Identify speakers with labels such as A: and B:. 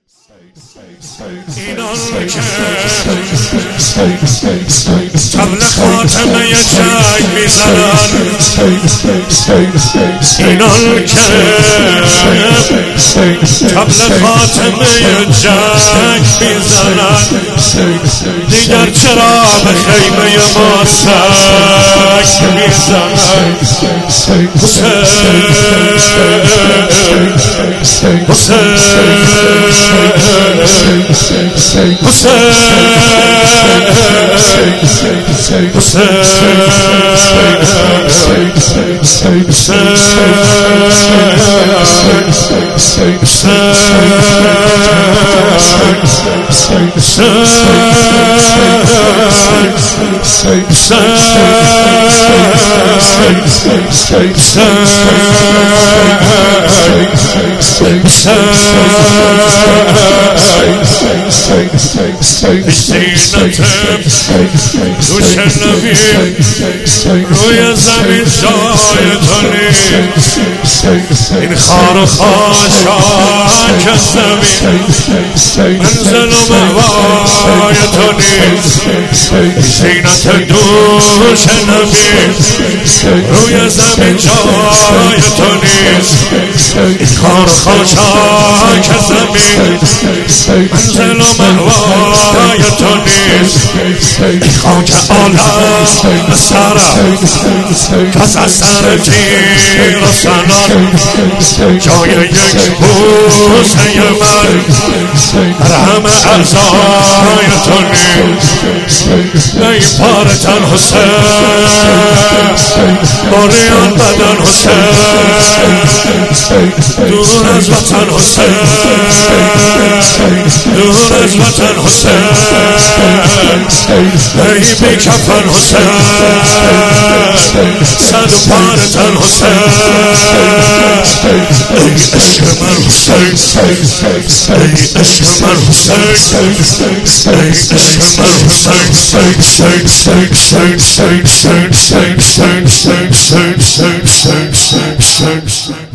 A: اینان که طبل خاتمه جنگ میزنن، اینان که طبل خاتمه جنگ میزنن، دیگر چرا به خیمه ما سنگ میزنن؟ دوش نبی روی زمین جای تو نیست، این خار و خاشاک زمین منزل و مأوای تو نیست. زینت دوش نبی روی زمین جای تو نیست، این خار و خاشاک زمین منزل و مأوای تو نیست. خاک عالم سرم کس از سر تیر و سنان، جای یک بوسه من در همه اعضای تو نیست. ای پار تن حسین، بریان بدن حسین، دور از وطن حسین، دور از وطن حسین، ای بی کفن حسین، صد و پار تن حسین، ای عشق من حسین، ای عشق من حسین، ای عشق من حسین.